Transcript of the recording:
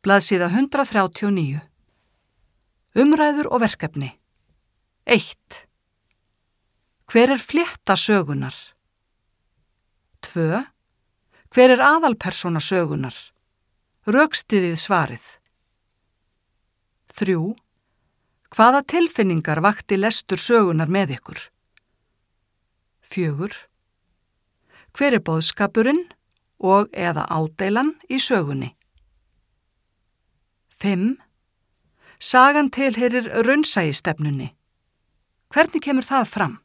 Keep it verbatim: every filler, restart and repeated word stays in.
Blaðsíða hundrað þrjátíu og níu. Umræður og verkefni. eitt. Hver er flétta sögunar? tvö. Hver er aðalpersóna sögunar? Rökstyðið svarið. þrjú. Hvaða tilfinningar vakti lestur sögunar með ykkur? fjögur. Hver er boðskapurinn og eða ádeilan í sögunni? fimm. Sagan tilheyrir raunsæistefnunni. Hvernig kemur það fram?